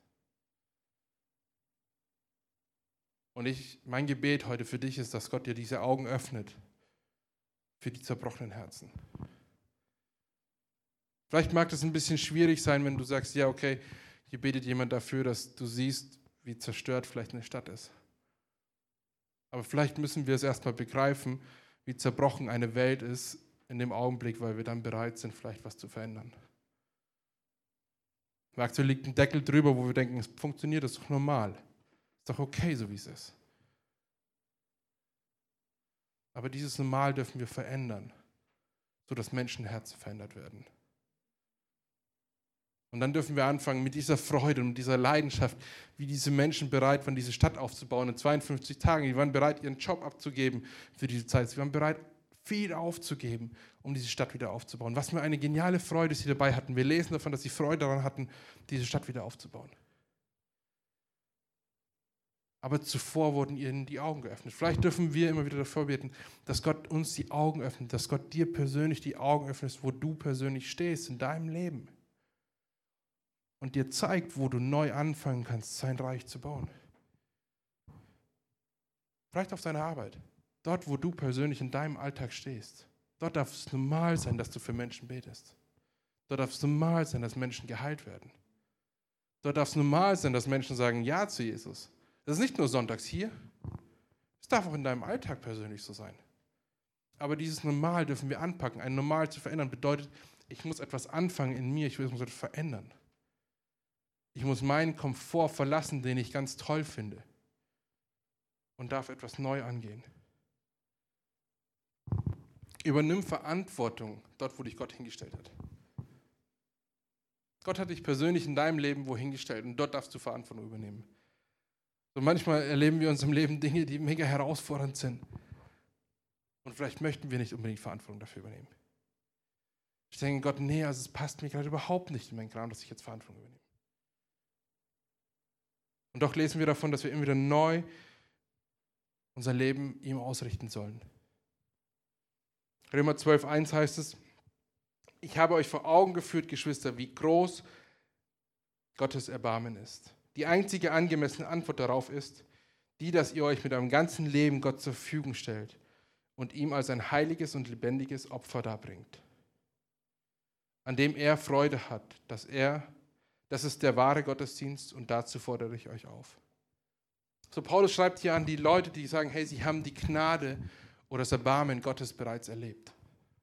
Und ich, mein Gebet heute für dich ist, dass Gott dir diese Augen öffnet für die zerbrochenen Herzen. Vielleicht mag das ein bisschen schwierig sein, wenn du sagst, ja, okay, hier betet jemand dafür, dass du siehst, wie zerstört vielleicht eine Stadt ist. Aber vielleicht müssen wir es erstmal begreifen, wie zerbrochen eine Welt ist in dem Augenblick, weil wir dann bereit sind, vielleicht was zu verändern. Aktuell liegt ein Deckel drüber, wo wir denken, es funktioniert, das ist doch normal. Ist doch okay, so wie es ist. Aber dieses Normal dürfen wir verändern, sodass Menschenherzen verändert werden. Und dann dürfen wir anfangen mit dieser Freude und dieser Leidenschaft, wie diese Menschen bereit waren, diese Stadt aufzubauen in zweiundfünfzig Tagen. Die waren bereit, ihren Job abzugeben für diese Zeit. Sie waren bereit, viel aufzugeben, um diese Stadt wieder aufzubauen. Was für eine geniale Freude sie dabei hatten. Wir lesen davon, dass sie Freude daran hatten, diese Stadt wieder aufzubauen. Aber zuvor wurden ihnen die Augen geöffnet. Vielleicht dürfen wir immer wieder davor beten, dass Gott uns die Augen öffnet, dass Gott dir persönlich die Augen öffnet, wo du persönlich stehst in deinem Leben. Und dir zeigt, wo du neu anfangen kannst, sein Reich zu bauen. Vielleicht auf deiner Arbeit. Dort, wo du persönlich in deinem Alltag stehst. Dort darf es normal sein, dass du für Menschen betest. Dort darf es normal sein, dass Menschen geheilt werden. Dort darf es normal sein, dass Menschen sagen Ja zu Jesus. Das ist nicht nur sonntags hier. Es darf auch in deinem Alltag persönlich so sein. Aber dieses Normal dürfen wir anpacken. Ein Normal zu verändern bedeutet, ich muss etwas anfangen in mir, ich muss etwas verändern. Ich muss meinen Komfort verlassen, den ich ganz toll finde. Und darf etwas neu angehen. Übernimm Verantwortung dort, wo dich Gott hingestellt hat. Gott hat dich persönlich in deinem Leben wo hingestellt und dort darfst du Verantwortung übernehmen. So manchmal erleben wir in unserem Leben Dinge, die mega herausfordernd sind. Und vielleicht möchten wir nicht unbedingt Verantwortung dafür übernehmen. Ich denke, Gott, nee, also es passt mir gerade überhaupt nicht in meinen Kram, dass ich jetzt Verantwortung übernehme. Und doch lesen wir davon, dass wir immer wieder neu unser Leben ihm ausrichten sollen. Römer zwölf eins heißt es, ich habe euch vor Augen geführt, Geschwister, wie groß Gottes Erbarmen ist. Die einzige angemessene Antwort darauf ist, die, dass ihr euch mit eurem ganzen Leben Gott zur Verfügung stellt und ihm als ein heiliges und lebendiges Opfer darbringt, an dem er Freude hat, dass er Das ist der wahre Gottesdienst und dazu fordere ich euch auf. So Paulus schreibt hier an die Leute, die sagen, hey, sie haben die Gnade oder das Erbarmen Gottes bereits erlebt.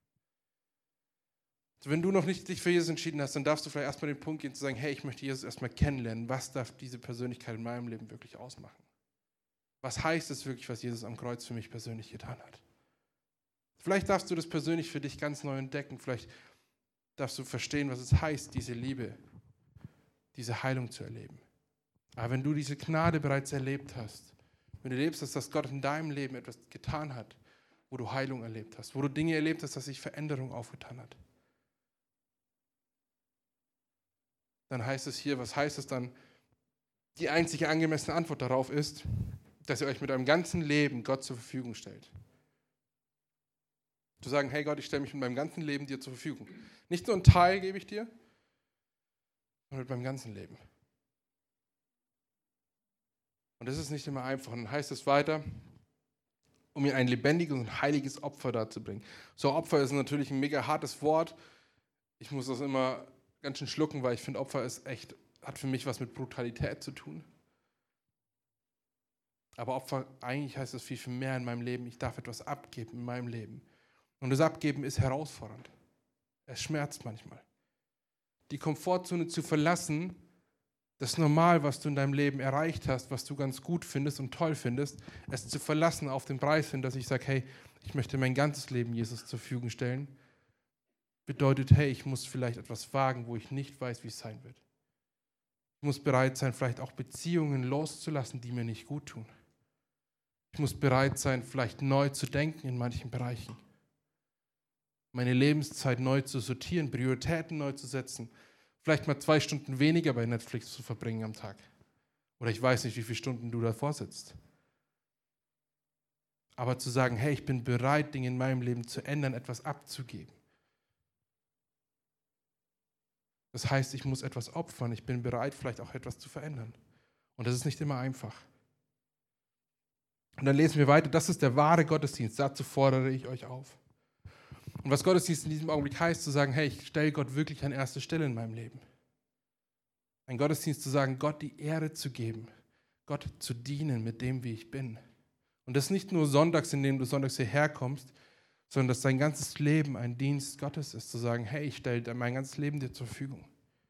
Also wenn du noch nicht dich für Jesus entschieden hast, dann darfst du vielleicht erstmal den Punkt gehen zu sagen, hey, ich möchte Jesus erstmal kennenlernen. Was darf diese Persönlichkeit in meinem Leben wirklich ausmachen? Was heißt es wirklich, was Jesus am Kreuz für mich persönlich getan hat? Vielleicht darfst du das persönlich für dich ganz neu entdecken. Vielleicht darfst du verstehen, was es heißt, diese Liebe, diese Heilung zu erleben. Aber wenn du diese Gnade bereits erlebt hast, wenn du erlebst, dass Gott in deinem Leben etwas getan hat, wo du Heilung erlebt hast, wo du Dinge erlebt hast, dass sich Veränderung aufgetan hat, dann heißt es hier, was heißt es dann? Die einzige angemessene Antwort darauf ist, dass ihr euch mit eurem ganzen Leben Gott zur Verfügung stellt. Zu sagen, hey Gott, ich stelle mich mit meinem ganzen Leben dir zur Verfügung. Nicht nur einen Teil gebe ich dir, sondern mit meinem ganzen Leben. Und das ist nicht immer einfach. Und dann heißt es weiter, um mir ein lebendiges und heiliges Opfer darzubringen. So, Opfer ist natürlich ein mega hartes Wort. Ich muss das immer ganz schön schlucken, weil ich finde, Opfer ist echt, hat für mich was mit Brutalität zu tun. Aber Opfer, eigentlich heißt es viel, viel mehr in meinem Leben. Ich darf etwas abgeben in meinem Leben. Und das Abgeben ist herausfordernd. Es schmerzt manchmal. Die Komfortzone zu verlassen, das Normal, was du in deinem Leben erreicht hast, was du ganz gut findest und toll findest, es zu verlassen auf den Preis hin, dass ich sage, hey, ich möchte mein ganzes Leben Jesus zur Verfügung stellen, bedeutet, hey, ich muss vielleicht etwas wagen, wo ich nicht weiß, wie es sein wird. Ich muss bereit sein, vielleicht auch Beziehungen loszulassen, die mir nicht gut tun. Ich muss bereit sein, vielleicht neu zu denken in manchen Bereichen. Meine Lebenszeit neu zu sortieren, Prioritäten neu zu setzen. Vielleicht mal zwei Stunden weniger bei Netflix zu verbringen am Tag. Oder ich weiß nicht, wie viele Stunden du davor sitzt. Aber zu sagen, hey, ich bin bereit, Dinge in meinem Leben zu ändern, etwas abzugeben. Das heißt, ich muss etwas opfern. Ich bin bereit, vielleicht auch etwas zu verändern. Und das ist nicht immer einfach. Und dann lesen wir weiter, das ist der wahre Gottesdienst. Dazu fordere ich euch auf. Und was Gottesdienst in diesem Augenblick heißt, zu sagen, hey, ich stelle Gott wirklich an erste Stelle in meinem Leben. Ein Gottesdienst zu sagen, Gott die Ehre zu geben, Gott zu dienen mit dem, wie ich bin. Und das nicht nur sonntags, indem du sonntags hierher kommst, sondern dass dein ganzes Leben ein Dienst Gottes ist, zu sagen, hey, ich stelle mein ganzes Leben dir zur Verfügung.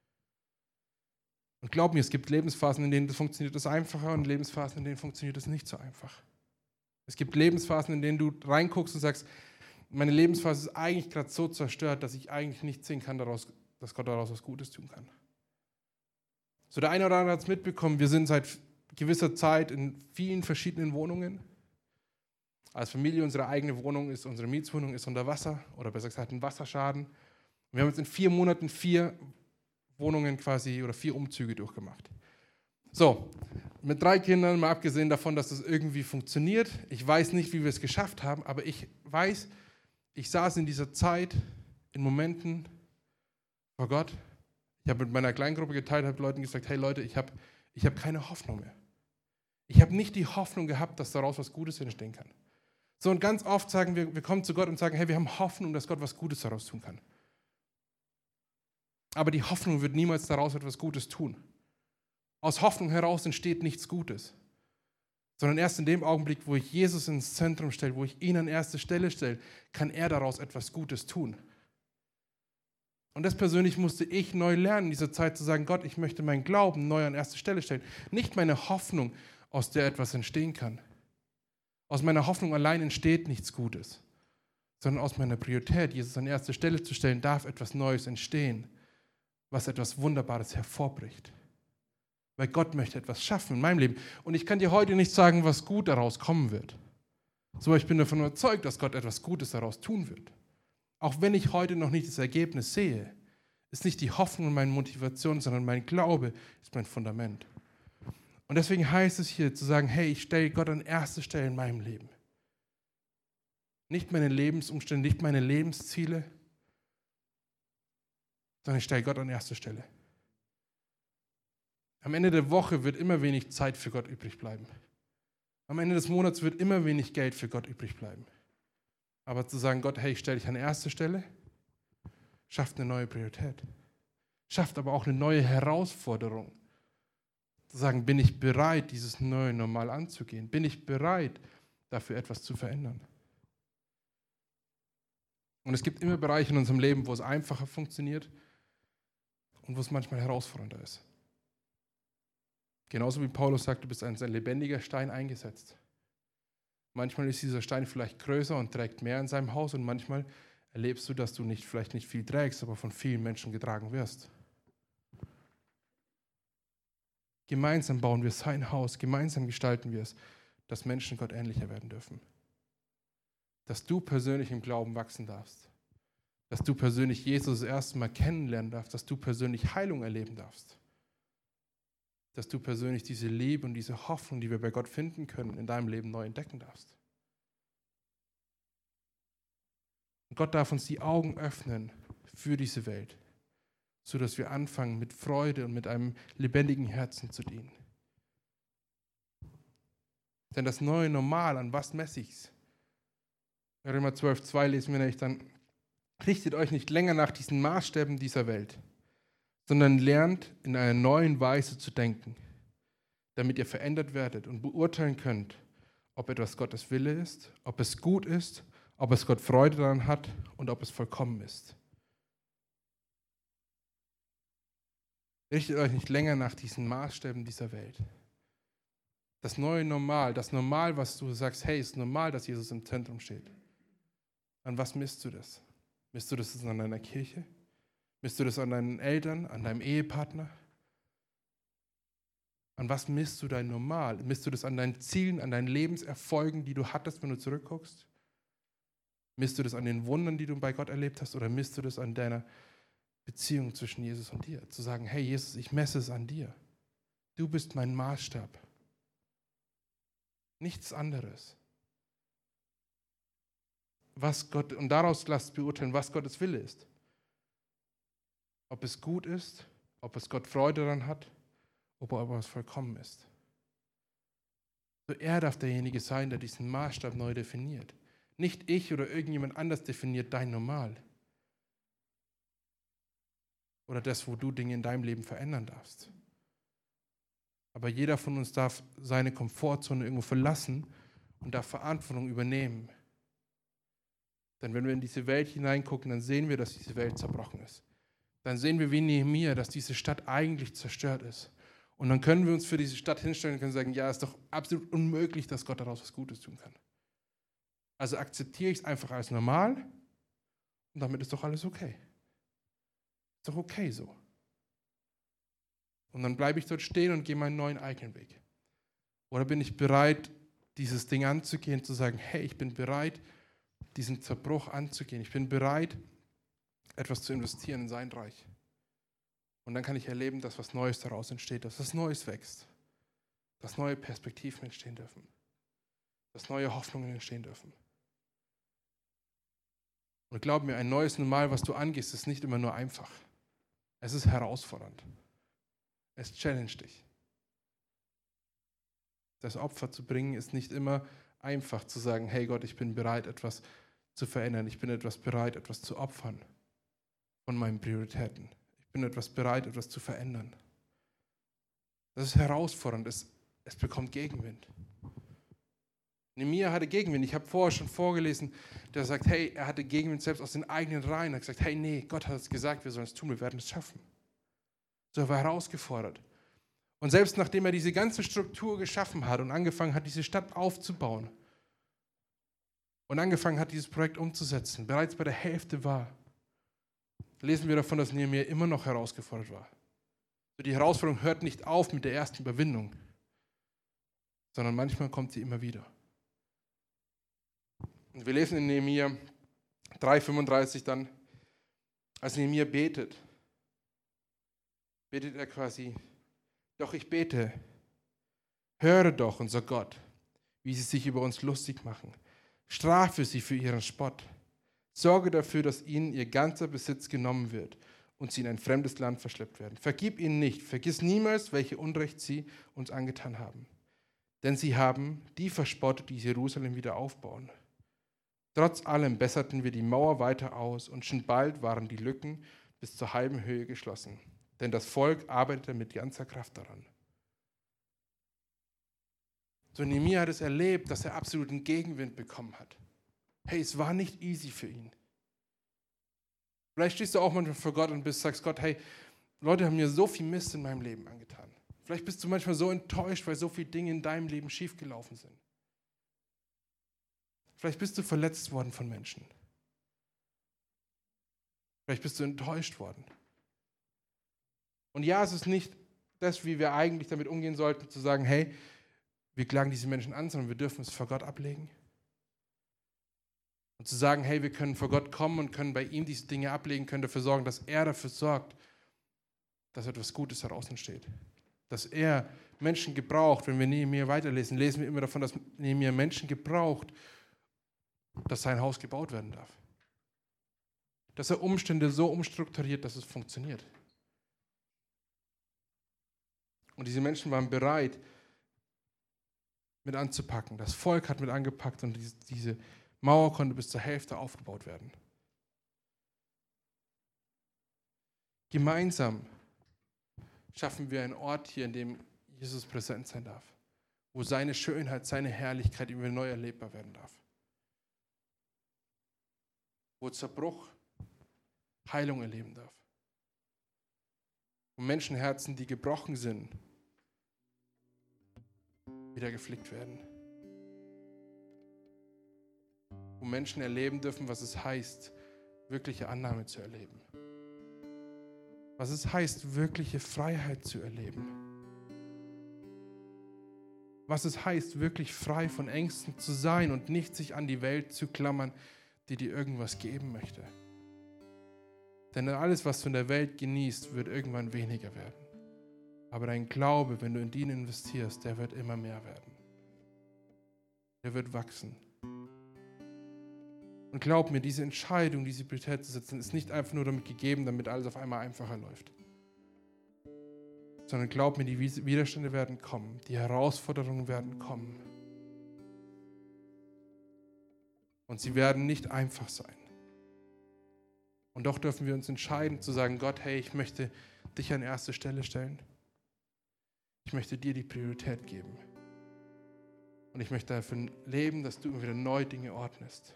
Und glaub mir, es gibt Lebensphasen, in denen das funktioniert das einfacher und Lebensphasen, in denen funktioniert das nicht so einfach. Es gibt Lebensphasen, in denen du reinguckst und sagst, meine Lebensphase ist eigentlich gerade so zerstört, dass ich eigentlich nicht sehen kann, daraus, dass Gott daraus was Gutes tun kann. So, der eine oder andere hat es mitbekommen, wir sind seit gewisser Zeit in vielen verschiedenen Wohnungen. Als Familie, unsere eigene Wohnung ist, unsere Mietswohnung ist unter Wasser, oder besser gesagt ein Wasserschaden. Und wir haben jetzt in vier Monaten vier Wohnungen quasi oder vier Umzüge durchgemacht. So, mit drei Kindern, mal abgesehen davon, dass das irgendwie funktioniert. Ich weiß nicht, wie wir es geschafft haben, aber ich weiß, ich saß in dieser Zeit in Momenten vor Gott. Ich habe mit meiner Kleingruppe geteilt, habe Leuten gesagt, hey Leute, ich habe ich hab keine Hoffnung mehr. Ich habe nicht die Hoffnung gehabt, dass daraus was Gutes entstehen kann. So, und ganz oft sagen wir, wir kommen zu Gott und sagen, hey, wir haben Hoffnung, dass Gott was Gutes daraus tun kann. Aber die Hoffnung wird niemals daraus etwas Gutes tun. Aus Hoffnung heraus entsteht nichts Gutes. Sondern erst in dem Augenblick, wo ich Jesus ins Zentrum stelle, wo ich ihn an erste Stelle stelle, kann er daraus etwas Gutes tun. Und das persönlich musste ich neu lernen, in dieser Zeit zu sagen, Gott, ich möchte meinen Glauben neu an erste Stelle stellen. Nicht meine Hoffnung, aus der etwas entstehen kann. Aus meiner Hoffnung allein entsteht nichts Gutes, sondern aus meiner Priorität, Jesus an erste Stelle zu stellen, darf etwas Neues entstehen, was etwas Wunderbares hervorbricht. Weil Gott möchte etwas schaffen in meinem Leben. Und ich kann dir heute nicht sagen, was gut daraus kommen wird. So, ich bin davon überzeugt, dass Gott etwas Gutes daraus tun wird. Auch wenn ich heute noch nicht das Ergebnis sehe, ist nicht die Hoffnung meine Motivation, sondern mein Glaube ist mein Fundament. Und deswegen heißt es hier zu sagen, hey, ich stelle Gott an erste Stelle in meinem Leben. Nicht meine Lebensumstände, nicht meine Lebensziele, sondern ich stelle Gott an erste Stelle. Am Ende der Woche wird immer wenig Zeit für Gott übrig bleiben. Am Ende des Monats wird immer wenig Geld für Gott übrig bleiben. Aber zu sagen, Gott, hey, ich stelle dich an erste Stelle, schafft eine neue Priorität. Schafft aber auch eine neue Herausforderung. Zu sagen, bin ich bereit, dieses neue Normal anzugehen? Bin ich bereit, dafür etwas zu verändern? Und es gibt immer Bereiche in unserem Leben, wo es einfacher funktioniert und wo es manchmal herausfordernder ist. Genauso wie Paulus sagt, du bist als ein lebendiger Stein eingesetzt. Manchmal ist dieser Stein vielleicht größer und trägt mehr in seinem Haus und manchmal erlebst du, dass du nicht, vielleicht nicht viel trägst, aber von vielen Menschen getragen wirst. Gemeinsam bauen wir sein Haus, gemeinsam gestalten wir es, dass Menschen Gott ähnlicher werden dürfen. Dass du persönlich im Glauben wachsen darfst. dass du persönlich Jesus das erste Mal kennenlernen darfst, dass du persönlich Heilung erleben darfst, dass du persönlich diese Liebe und diese Hoffnung, die wir bei Gott finden können, in deinem Leben neu entdecken darfst. Und Gott darf uns die Augen öffnen für diese Welt, sodass wir anfangen, mit Freude und mit einem lebendigen Herzen zu dienen. Denn das neue Normal, an was messe ich's? Römer zwölf, zwei lesen wir nämlich dann, richtet euch nicht länger nach diesen Maßstäben dieser Welt, sondern lernt in einer neuen Weise zu denken, damit ihr verändert werdet und beurteilen könnt, ob etwas Gottes Wille ist, ob es gut ist, ob es Gott Freude daran hat und ob es vollkommen ist. Richtet euch nicht länger nach diesen Maßstäben dieser Welt. Das neue Normal, das Normal, was du sagst, hey, ist normal, dass Jesus im Zentrum steht. An was misst du das? Misst du das an deiner Kirche? Misst du das an deinen Eltern, an deinem Ehepartner? An was misst du dein Normal? Misst du das an deinen Zielen, an deinen Lebenserfolgen, die du hattest, wenn du zurückguckst? Misst du das an den Wundern, die du bei Gott erlebt hast? Oder misst du das an deiner Beziehung zwischen Jesus und dir? Zu sagen, hey Jesus, ich messe es an dir. Du bist mein Maßstab. Nichts anderes. Was Gott, und daraus lasst beurteilen, was Gottes Wille ist. Ob es gut ist, ob es Gott Freude daran hat, ob er es vollkommen ist. So er darf derjenige sein, der diesen Maßstab neu definiert. Nicht ich oder irgendjemand anders definiert dein Normal. Oder das, wo du Dinge in deinem Leben verändern darfst. Aber jeder von uns darf seine Komfortzone irgendwo verlassen und darf Verantwortung übernehmen. Denn wenn wir in diese Welt hineingucken, dann sehen wir, dass diese Welt zerbrochen ist. Dann sehen wir wie Nehemia, dass diese Stadt eigentlich zerstört ist. Und dann können wir uns für diese Stadt hinstellen und können sagen, ja, es ist doch absolut unmöglich, dass Gott daraus was Gutes tun kann. Also akzeptiere ich es einfach als normal und damit ist doch alles okay. Ist doch okay so. Und dann bleibe ich dort stehen und gehe meinen neuen eigenen Weg. Oder bin ich bereit, dieses Ding anzugehen, zu sagen, hey, ich bin bereit, diesen Zerbruch anzugehen. Ich bin bereit, etwas zu investieren in sein Reich. Und dann kann ich erleben, dass was Neues daraus entsteht, dass was Neues wächst, dass neue Perspektiven entstehen dürfen, dass neue Hoffnungen entstehen dürfen. Und glaub mir, ein neues Normal, was du angehst, ist nicht immer nur einfach. Es ist herausfordernd. Es challenged dich. Das Opfer zu bringen ist nicht immer einfach zu sagen, hey Gott, ich bin bereit, etwas zu verändern. Ich bin etwas bereit, etwas zu opfern von meinen Prioritäten. Ich bin etwas bereit, etwas zu verändern. Das ist herausfordernd. Es, es bekommt Gegenwind. Nehemia hatte Gegenwind. Ich habe vorher schon vorgelesen, der sagt, hey, er hatte Gegenwind selbst aus den eigenen Reihen. Er hat gesagt, hey, nee, Gott hat es gesagt, wir sollen es tun, wir werden es schaffen. So, er war herausgefordert. Und selbst nachdem er diese ganze Struktur geschaffen hat und angefangen hat, diese Stadt aufzubauen und angefangen hat, dieses Projekt umzusetzen, bereits bei der Hälfte war, lesen wir davon, dass Nehemia immer noch herausgefordert war. So, die Herausforderung hört nicht auf mit der ersten Überwindung, sondern manchmal kommt sie immer wieder. Und wir lesen in Nehemia drei fünfunddreißig dann, als Nehemia betet, betet er quasi, doch ich bete, höre doch, unser Gott, wie sie sich über uns lustig machen. Strafe sie für ihren Spott. Sorge dafür, dass ihnen ihr ganzer Besitz genommen wird und sie in ein fremdes Land verschleppt werden. Vergib ihnen nicht, vergiss niemals, welche Unrecht sie uns angetan haben. Denn sie haben die verspottet, die Jerusalem wieder aufbauen. Trotz allem besserten wir die Mauer weiter aus und schon bald waren die Lücken bis zur halben Höhe geschlossen. Denn das Volk arbeitete mit ganzer Kraft daran. So, Nehemia hat es erlebt, dass er absoluten Gegenwind bekommen hat. Hey, es war nicht easy für ihn. Vielleicht stehst du auch manchmal vor Gott und bist, sagst Gott, hey, Leute haben mir so viel Mist in meinem Leben angetan. Vielleicht bist du manchmal so enttäuscht, weil so viele Dinge in deinem Leben schiefgelaufen sind. Vielleicht bist du verletzt worden von Menschen. Vielleicht bist du enttäuscht worden. Und ja, es ist nicht das, wie wir eigentlich damit umgehen sollten, zu sagen, hey, wir klagen diese Menschen an, sondern wir dürfen es vor Gott ablegen. Und Und zu sagen, hey, wir können vor Gott kommen und können bei ihm diese Dinge ablegen, können dafür sorgen, dass er dafür sorgt, dass etwas Gutes daraus entsteht. Dass er Menschen gebraucht, wenn wir Nehemia weiterlesen, lesen wir immer davon, dass Nehemia Menschen gebraucht, dass sein Haus gebaut werden darf. Dass er Umstände so umstrukturiert, dass es funktioniert. Und diese Menschen waren bereit, mit anzupacken. Das Volk hat mit angepackt und diese, diese Mauer konnte bis zur Hälfte aufgebaut werden. Gemeinsam schaffen wir einen Ort hier, in dem Jesus präsent sein darf, wo seine Schönheit, seine Herrlichkeit immer neu erlebbar werden darf. Wo Zerbruch Heilung erleben darf. Wo Menschenherzen, die gebrochen sind, wieder geflickt werden. Wo Menschen erleben dürfen, was es heißt, wirkliche Annahme zu erleben. Was es heißt, wirkliche Freiheit zu erleben. Was es heißt, wirklich frei von Ängsten zu sein und nicht sich an die Welt zu klammern, die dir irgendwas geben möchte. Denn alles, was du in der Welt genießt, wird irgendwann weniger werden. Aber dein Glaube, wenn du in ihn investierst, der wird immer mehr werden. Der wird wachsen. Und glaub mir, diese Entscheidung, diese Priorität zu setzen, ist nicht einfach nur damit gegeben, damit alles auf einmal einfacher läuft. Sondern glaub mir, die Widerstände werden kommen, die Herausforderungen werden kommen. Und sie werden nicht einfach sein. Und doch dürfen wir uns entscheiden zu sagen, Gott, hey, ich möchte dich an erste Stelle stellen. Ich möchte dir die Priorität geben. Und ich möchte dafür leben, dass du immer wieder neu Dinge ordnest.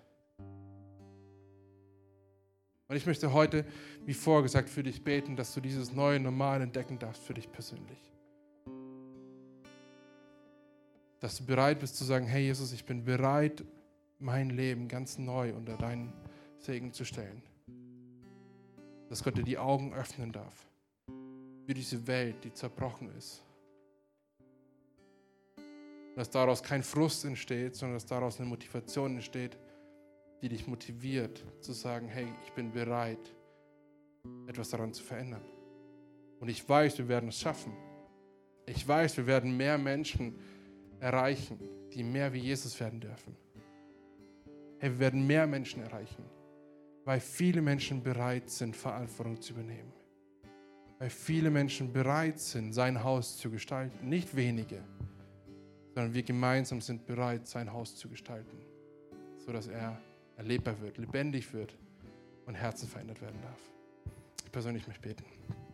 Und ich möchte heute, wie vorgesagt, für dich beten, dass du dieses neue Normal entdecken darfst für dich persönlich. Dass du bereit bist zu sagen, hey Jesus, ich bin bereit, mein Leben ganz neu unter deinen Segen zu stellen. Dass Gott dir die Augen öffnen darf für diese Welt, die zerbrochen ist. Dass daraus kein Frust entsteht, sondern dass daraus eine Motivation entsteht, die dich motiviert, zu sagen, hey, ich bin bereit, etwas daran zu verändern. Und ich weiß, wir werden es schaffen. Ich weiß, wir werden mehr Menschen erreichen, die mehr wie Jesus werden dürfen. Hey, wir werden mehr Menschen erreichen, weil viele Menschen bereit sind, Verantwortung zu übernehmen. Weil viele Menschen bereit sind, sein Haus zu gestalten. Nicht wenige, sondern wir gemeinsam sind bereit, sein Haus zu gestalten, sodass er erlebbar wird, lebendig wird und Herzen verändert werden darf. Ich persönlich möchte beten.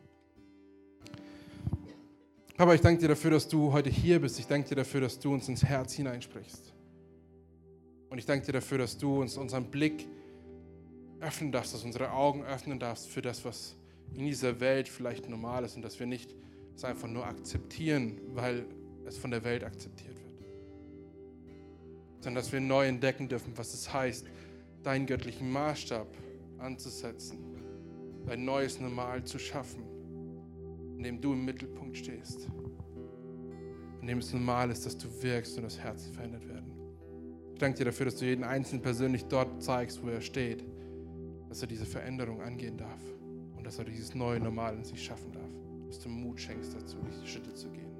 Papa, ich danke dir dafür, dass du heute hier bist. Ich danke dir dafür, dass du uns ins Herz hineinsprichst. Und ich danke dir dafür, dass du uns unseren Blick öffnen darfst, dass unsere Augen öffnen darfst für das, was in dieser Welt vielleicht normal ist und dass wir nicht es einfach nur akzeptieren, weil es von der Welt akzeptiert wird. Sondern dass wir neu entdecken dürfen, was es heißt, deinen göttlichen Maßstab anzusetzen, dein neues Normal zu schaffen, in dem du im Mittelpunkt stehst, in dem es normal ist, dass du wirkst und das Herzen verändert werden. Ich danke dir dafür, dass du jeden Einzelnen persönlich dort zeigst, wo er steht, dass er diese Veränderung angehen darf und dass er dieses neue Normal in sich schaffen darf, dass du Mut schenkst dazu, diese Schritte zu gehen.